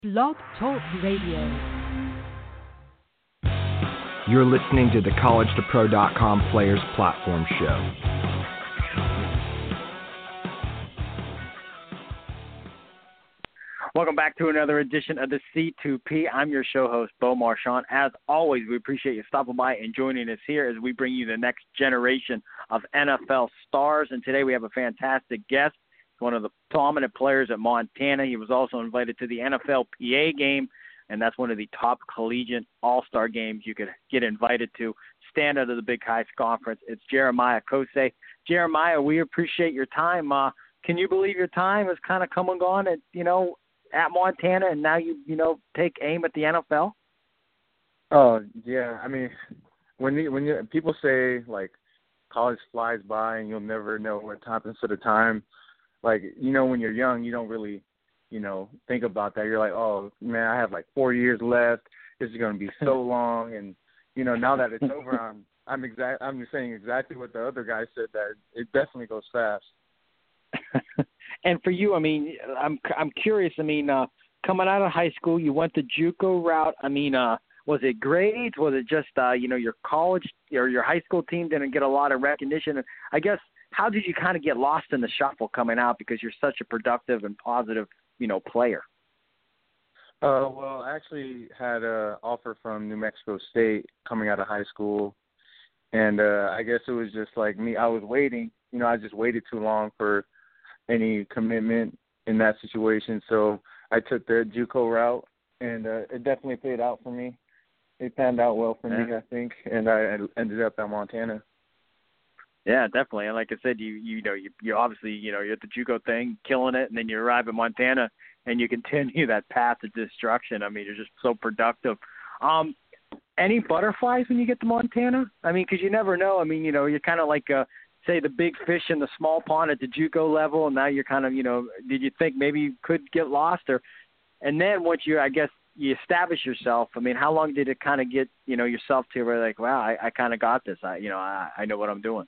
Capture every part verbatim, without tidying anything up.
Blog Talk Radio. You're listening to the college to pro dot com Players Platform Show. Welcome back to another edition of the C two P. I'm your show host, Beau Marchand. As always, we appreciate you stopping by and joining us here as we bring you the next generation of N F L stars. And today we have a fantastic guest, one of the prominent players at Montana. He was also invited to the N F L P A game, and that's one of the top collegiate all-star games you could get invited to. Stand out of the Big Sky Conference. It's Jeremiah Kosei. Jeremiah, we appreciate your time. Uh, can you believe your time has kind of come and gone at, you know, at Montana, and now you, you know, take aim at the N F L? Oh, yeah. I mean, when you, when you, people say, like, college flies by and you'll never know what happens to the time, like, you know, when you're young, you don't really, you know, think about that. You're like, oh, man, I have, like, four years left. This is going to be so long. And, you know, now that it's over, I'm I'm exact. I'm just saying exactly what the other guy said, that it definitely goes fast. And for you, I mean, I'm I'm curious. I mean, uh, coming out of high school, you went the JUCO route. I mean, uh, was it grades? Was it just uh, you know, your college or your high school team didn't get a lot of recognition? And I guess, how did you kind of get lost in the shuffle coming out, because you're such a productive and positive, you know, player? Uh, well, I actually had an offer from New Mexico State coming out of high school, and uh, I guess it was just like me. I was waiting. You know, I just waited too long for any commitment in that situation, so I took the JUCO route, and uh, it definitely paid out for me. It panned out well for yeah. me, I think, and I ended up at Montana. Yeah, definitely. And like I said, you you know, you you obviously, you know, you're at the JUCO thing, killing it, and then you arrive at Montana, and you continue that path of destruction. I mean, you're just so productive. Um, any butterflies when you get to Montana? I mean, because you never know. I mean, you know, you're kind of like a, say, the big fish in the small pond at the JUCO level, and now you're kind of, you know, did you think maybe you could get lost? Or, and then once you, I guess, you establish yourself, I mean, how long did it kind of get, you know, yourself to where, like, wow, I, I kind of got this. I, you know, I, I know what I'm doing.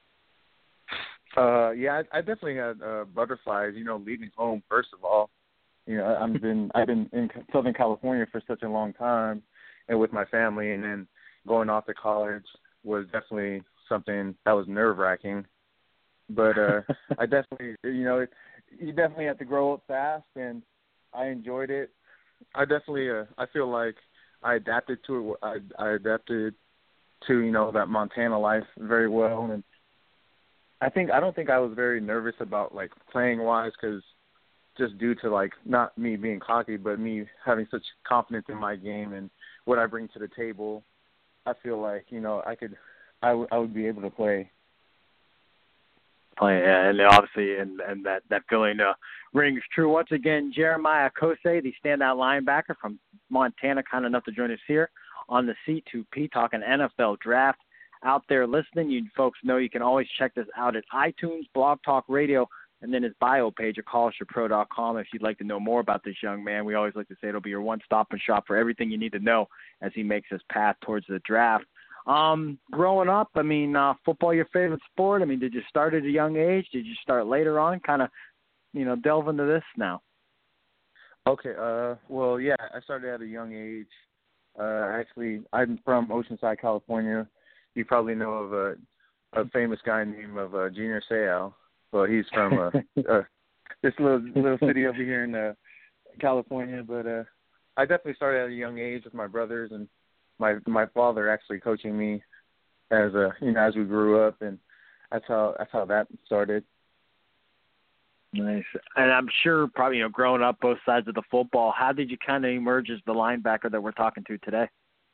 Uh, yeah, I, I definitely had uh, butterflies, you know, leaving home, first of all. You know, I've been I've been in Southern California for such a long time, and with my family, and then going off to college was definitely something that was nerve-wracking. But uh, I definitely, you know, you definitely have to grow up fast, and I enjoyed it. I definitely, uh, I feel like I adapted to it. I, I adapted to, you know, that Montana life very well, and I think I don't think I was very nervous about, like, playing-wise, because just due to, like, not me being cocky, but me having such confidence in my game and what I bring to the table, I feel like, you know, I could, I, w- I would be able to play. Play, and obviously, and, and that, that feeling uh, rings true. Once again, Jeremiah Kosei, the standout linebacker from Montana, kind enough to join us here on the C two P, talking N F L draft. Out there listening, you folks know you can always check this out at iTunes, Blog Talk Radio, and then his bio page at college to pro dot com if you'd like to know more about this young man. We always like to say it'll be your one-stop and shop for everything you need to know as he makes his path towards the draft. Um, growing up, I mean, uh, football your favorite sport? I mean, did you start at a young age? Did you start later on? Kind of, you know, delve into this now. Okay, uh, well, yeah, I started at a young age. Uh, actually, I'm from Oceanside, California. You probably know of a, a famous guy named of uh, Junior Seau. Well, he's from uh, uh, this little little city over here in uh, California. But uh, I definitely started at a young age with my brothers, and my my father actually coaching me as a you know as we grew up, and that's how that's how that started. Nice. And I'm sure probably, you know, growing up both sides of the football, how did you kind of emerge as the linebacker that we're talking to today?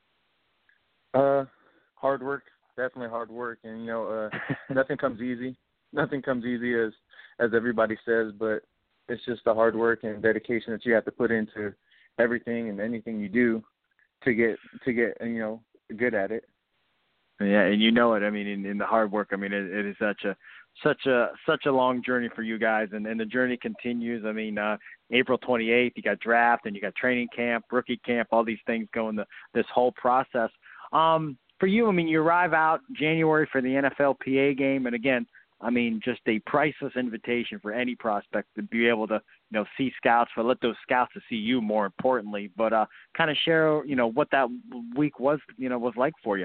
Uh. Hard work, definitely hard work, and, you know, uh, nothing comes easy. Nothing comes easy, as as everybody says, but it's just the hard work and dedication that you have to put into everything and anything you do to get, to get you know, good at it. Yeah, and you know it. I mean, in, in the hard work, I mean, it, it is such a such a such a long journey for you guys, and, and the journey continues. I mean, uh, April twenty-eighth, you got draft, and you got training camp, rookie camp, all these things going the this whole process. Um, For you, I mean, you arrive out January for the N F L P A game, and again, I mean, just a priceless invitation for any prospect to be able to, you know, see scouts, for let those scouts to see you more importantly, but uh, kind of share, you know, what that week was, you know, was like for you.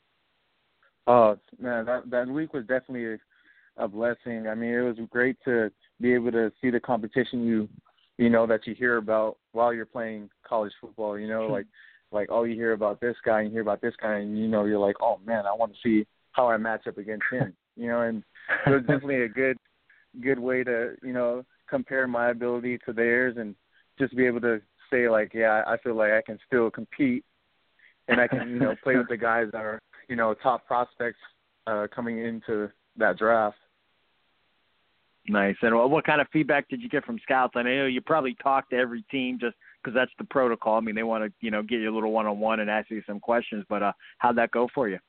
Oh, man, that, that week was definitely a, a blessing. I mean, it was great to be able to see the competition you, you know, that you hear about while you're playing college football, you know, like, like, oh, you hear about this guy, and you hear about this guy, and, you know, you're like, oh, man, I want to see how I match up against him, you know, and it was definitely a good good way to, you know, compare my ability to theirs and just be able to say, like, yeah, I feel like I can still compete and I can, you know, play with the guys that are, you know, top prospects uh, coming into that draft. Nice. And what kind of feedback did you get from scouts? I know you probably talked to every team just because that's the protocol. I mean, they want to, you know, get you a little one-on-one and ask you some questions, but uh, how'd that go for you?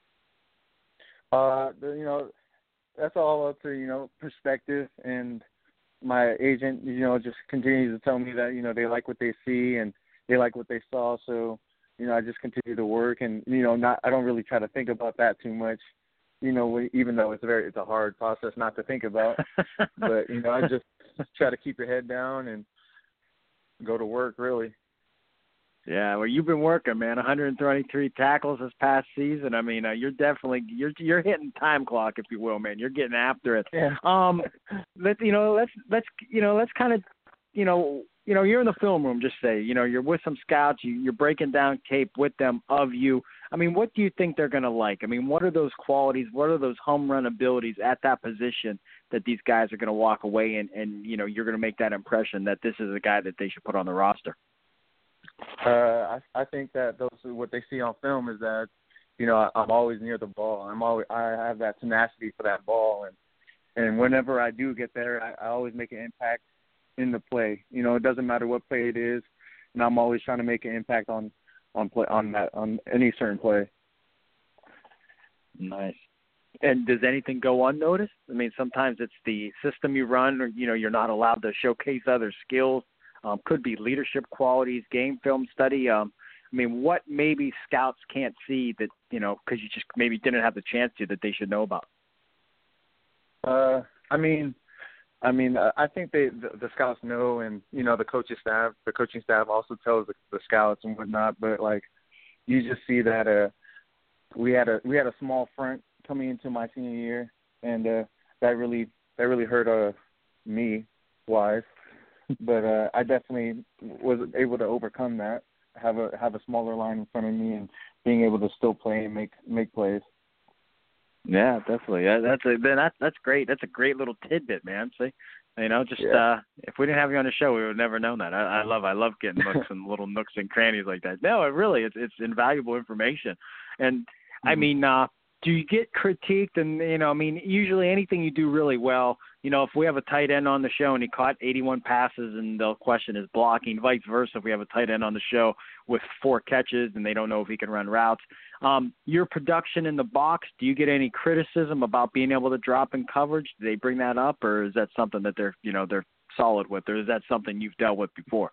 Uh, you know, that's all up to, you know, perspective, and my agent, you know, just continues to tell me that, you know, they like what they see and they like what they saw. So, you know, I just continue to work, and, you know, not, I don't really try to think about that too much, you know, even though it's very, it's a hard process not to think about, but, you know, I just try to keep your head down and go to work, really. Yeah, well, you've been working, man. one hundred twenty-three tackles this past season. I mean, uh, you're definitely you're you're hitting time clock, if you will, man. You're getting after it. Yeah. Um, let you know, let's let's you know, let's kind of, you know, you know, you're in the film room. Just say, you know, you're with some scouts. You, you're breaking down tape with them of you. I mean, what do you think they're going to like? I mean, what are those qualities? What are those home run abilities at that position that these guys are going to walk away and and you know, you're going to make that impression that this is a guy that they should put on the roster? Uh, I, I think that those what they see on film is that, you know, I, I'm always near the ball. I'm always I have that tenacity for that ball, and and whenever I do get there, I, I always make an impact in the play. You know, it doesn't matter what play it is, and I'm always trying to make an impact on on play on that on any certain play. Nice. And does anything go unnoticed? I mean, sometimes it's the system you run, or you know, you're not allowed to showcase other skills. Um, could be leadership qualities, game film study. Um, I mean, what maybe scouts can't see that, you know, because you just maybe didn't have the chance to, that they should know about? Uh, I mean, I mean, uh, I think they the, the scouts know, and you know, the coaching staff, the coaching staff also tells the, the scouts and whatnot. But like, you just see that uh, we had a we had a small front coming into my senior year, and uh, that really that really hurt uh, me wise. But uh, I definitely was able to overcome that. Have a have a smaller line in front of me, and being able to still play and make make plays. Yeah, definitely. Yeah, that's a man, that's that's great. That's a great little tidbit, man. See, you know, just yeah. uh, if we didn't have you on the show, we would have never known that. I, I love I love getting looks and little nooks and crannies like that. No, it really it's it's invaluable information. And mm-hmm. I mean, uh, do you get critiqued? And you know, I mean, usually anything you do really well. You know, if we have a tight end on the show and he caught eighty-one passes and they'll question his blocking, vice versa. If we have a tight end on the show with four catches and they don't know if he can run routes, um, your production in the box, do you get any criticism about being able to drop in coverage? Do they bring that up, or is that something that they're, you know, they're solid with, or is that something you've dealt with before?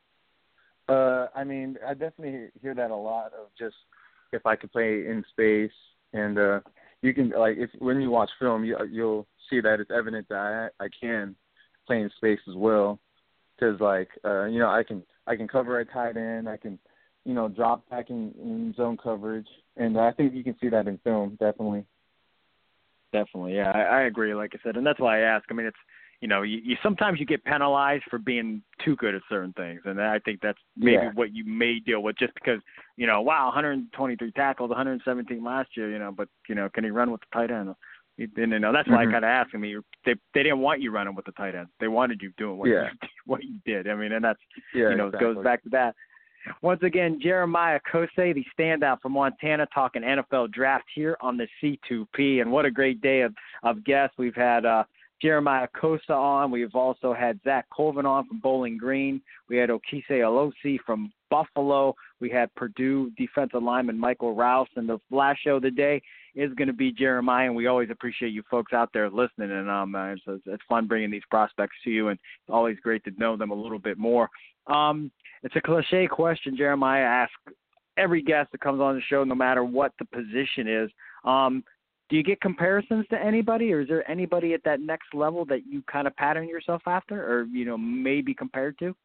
Uh, I mean, I definitely hear that a lot of just if I could play in space, and uh, you can like if when you watch film, you, you'll see that it's evident that I, I can play in space as well, because like uh, you know I can I can cover a tight end, I can you know drop back in, in zone coverage, and I think you can see that in film definitely. Definitely, yeah, I, I agree. Like I said, and that's why I ask. I mean, it's you know you, you sometimes you get penalized for being too good at certain things, and I think that's maybe yeah. what you may deal with just because you know wow, one hundred twenty-three tackles, one hundred seventeen last year, you know, but you know can he run with the tight end? You know, that's why mm-hmm. I kind of asked. I mean, they they didn't want you running with the tight end. They wanted you doing what yeah. you what you did. I mean, and that's yeah, you know exactly. it goes back to that. Once again, Jeremiah Kose, the standout from Montana, talking N F L draft here on the C two P. And what a great day of, of guests. We've had uh, Jeremiah Kose on. We've also had Zach Colvin on from Bowling Green. We had Okise Alosi from Buffalo. We had Purdue defensive lineman Michael Rouse. And the last show of the day is going to be Jeremiah. And we always appreciate you folks out there listening. And um, uh, it's, it's fun bringing these prospects to you. And it's always great to know them a little bit more. Um, it's a cliche question, Jeremiah. I ask every guest that comes on the show, no matter what the position is. Um, do you get comparisons to anybody, or is there anybody at that next level that you kind of pattern yourself after, or you know maybe compared to?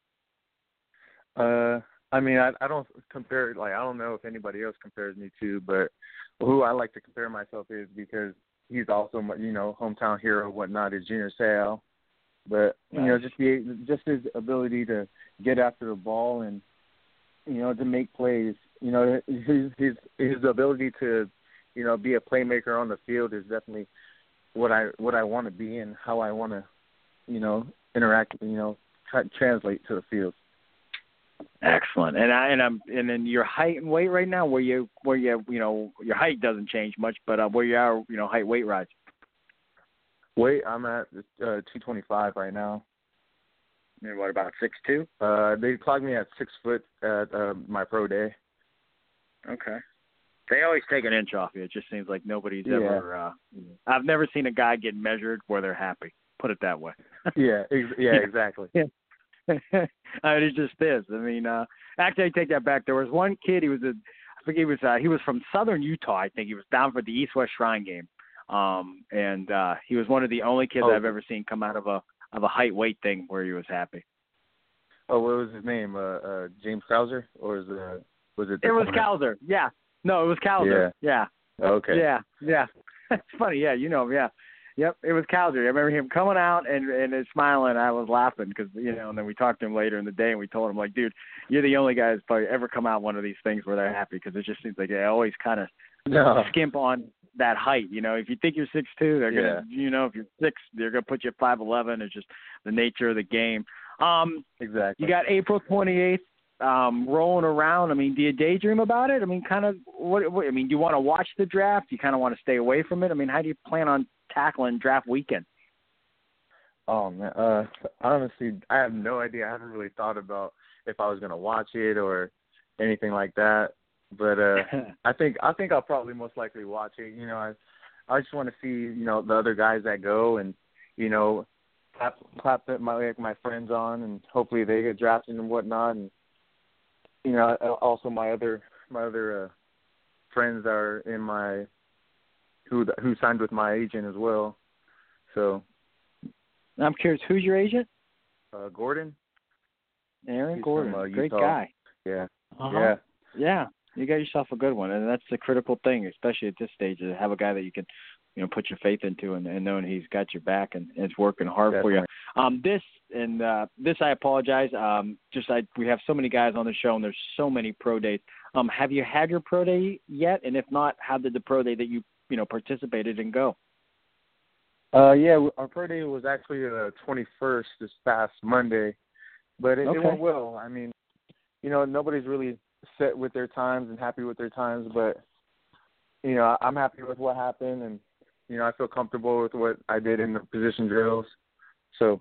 Uh, I mean, I, I don't compare, like, I don't know if anybody else compares me to, but who I like to compare myself is, because he's also, my, you know, hometown hero, whatnot, is Junior Seau. But, you know, just the, just his ability to get after the ball and, you know, to make plays, you know, his, his, his ability to, you know, be a playmaker on the field is definitely what I, what I want to be and how I want to, you know, interact, you know, try, translate to the field. Excellent. And I and I'm and then your height and weight right now, where you where you you know your height doesn't change much, but uh, where you are, you know, height weight rise. Weight, I'm at uh, two twenty-five right now. And what about six two? Uh, they clocked me at six foot at uh, my pro day. Okay. They always take an inch off you. It just seems like nobody's yeah. ever. Uh, I've never seen a guy get measured where they're happy. Put it that way. yeah. Ex- yeah. Exactly. Yeah. I mean, it just is. I mean, uh, actually, I take that back. There was one kid. He was a, I think he was. Uh, he was from Southern Utah. I think he was down for the East-West Shrine game, um, and uh, he was one of the only kids oh. I've ever seen come out of a of a height weight thing where he was happy. Oh, what was his name? Uh, uh, James Krauser, or was it? Was it? It was Krauser. Yeah. No, it was Krauser. Yeah. yeah. Okay. Yeah. Yeah. It's funny. Yeah, you know him. Yeah. Yep, it was Krauser. I remember him coming out and and smiling. I was laughing because, you know, and then we talked to him later in the day and we told him, like, dude, you're the only guy that's probably ever come out one of these things where they're happy, because it just seems like they always kind of no. skimp on that height. You know, if you think you're six two, they're yeah. gonna, you know, if you're six, they're gonna put you at five eleven. It's just the nature of the game. Um, exactly. You got April twenty-eighth um, rolling around. I mean, do you daydream about it? I mean, kind of. What, what I mean, do you want to watch the draft? Do you kind of want to stay away from it? I mean, how do you plan on tackling draft weekend? Oh man, uh, honestly, I have no idea. I haven't really thought about if I was gonna watch it or anything like that. But uh, I think I think I'll probably most likely watch it. You know, I I just want to see, you know, the other guys that go, and, you know, clap clap my like my friends on, and hopefully they get drafted and whatnot. And, you know, also my other my other uh, friends are in my who who signed with my agent as well. So I'm curious, who's your agent? Uh, Gordon. Aaron He's Gordon, from, uh, great Utah. guy. Yeah. Uh-huh. Yeah. Yeah. You got yourself a good one, and that's the critical thing, especially at this stage, to have a guy that you can, you know, put your faith into, and, and knowing he's got your back and, and it's working hard Definitely. for you. Um, this and uh, this, I apologize. Um, just I we have so many guys on the show, and there's so many pro days. Um, have you had your pro day yet? And if not, how did the pro day that you you know participated in go? Uh, yeah, our pro day was actually the twenty-first, this past Monday, but it, Okay. it went well. I mean, you know, nobody's really set with their times and happy with their times, but, you know, I'm happy with what happened, and, you know, I feel comfortable with what I did in the position drills. So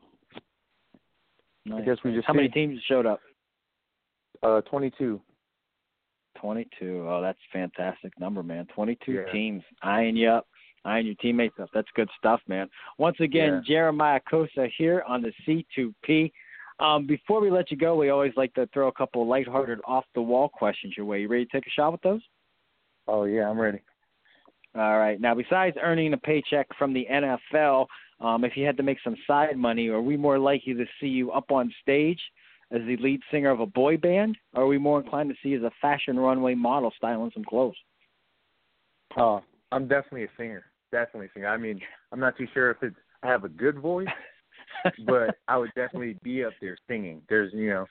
Nice. I guess we just How see. many teams showed up? Uh, twenty-two. twenty-two. Oh, that's a fantastic number, man. twenty-two Yeah. teams eyeing you up, eyeing your teammates up. That's good stuff, man. Once again, Yeah. Jeremiah Kosa here on the C two P. Um, before we let you go, we always like to throw a couple of lighthearted, off-the-wall questions your way. You ready to take a shot with those? Oh, yeah, I'm ready. All right. Now, besides earning a paycheck from the N F L, um, if you had to make some side money, are we more likely to see you up on stage as the lead singer of a boy band, or are we more inclined to see you as a fashion runway model styling some clothes? Oh, I'm definitely a singer. Definitely a singer. I mean, I'm not too sure if it's, I have a good voice, but I would definitely be up there singing. There's, you know.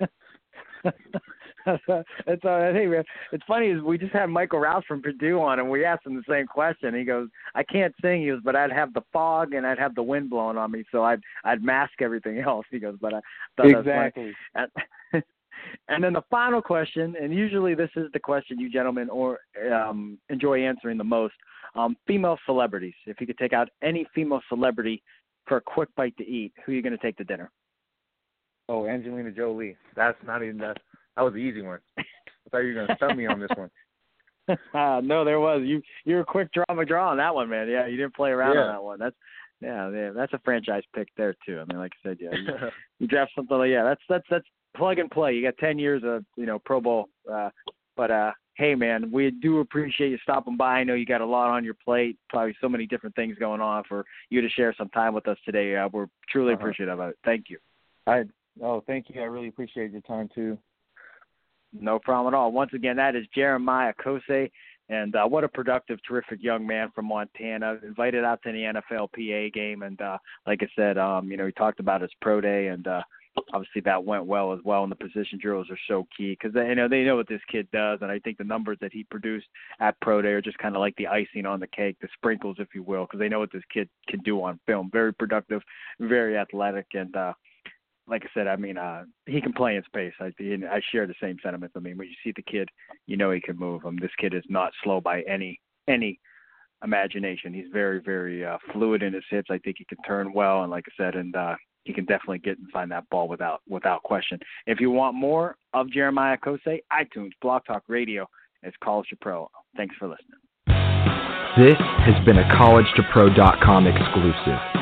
It's uh, hey man, it's funny is we just had Michael Rouse from Purdue on, and we asked him the same question. He goes, "I can't sing," he goes, "but I'd have the fog and I'd have the wind blowing on me, so I'd I'd mask everything else." He goes, "But I thought Exactly. that was funny." And then the final question, and usually this is the question you gentlemen or um, enjoy answering the most: um, female celebrities. If you could take out any female celebrity for a quick bite to eat, who are you going to take to dinner? Oh, Angelina Jolie. That's not even that. That was the easy one. I thought you were going to stump me on this one. uh, no, there was. You you were a quick draw McGraw on that one, man. Yeah, you didn't play around Yeah. on that one. That's yeah, yeah, that's a franchise pick there too. I mean, like I said, yeah, you, you draft something like yeah, that's that's that's plug and play. You got ten years of you know Pro Bowl, uh, but uh, hey, man, we do appreciate you stopping by. I know you got a lot on your plate, probably so many different things going on for you to share some time with us today. Uh, we're truly uh-huh. appreciative of it. Thank you. I Oh, thank you. I really appreciate your time, too. No problem at all. Once again, that is Jeremiah Kosei, and uh, what a productive, terrific young man from Montana. Invited out to the N F L P A game, and uh, like I said, um, you know, he talked about his pro day, and uh, obviously that went well as well. And the position drills are so key because they you know they know what this kid does, and I think the numbers that he produced at pro day are just kind of like the icing on the cake, the sprinkles, if you will, because they know what this kid can do on film. Very productive, very athletic, and uh, like I said, I mean, uh, he can play in space. I, I share the same sentiments. I mean, when you see the kid, you know he can move. I mean, this kid is not slow by any any imagination. He's very, very uh, fluid in his hips. I think he can turn well, and like I said, and uh, he can definitely get and find that ball without without question. If you want more of Jeremiah Kosei, iTunes, Blog Talk Radio, it's College to Pro. Thanks for listening. This has been a college to pro dot com exclusive.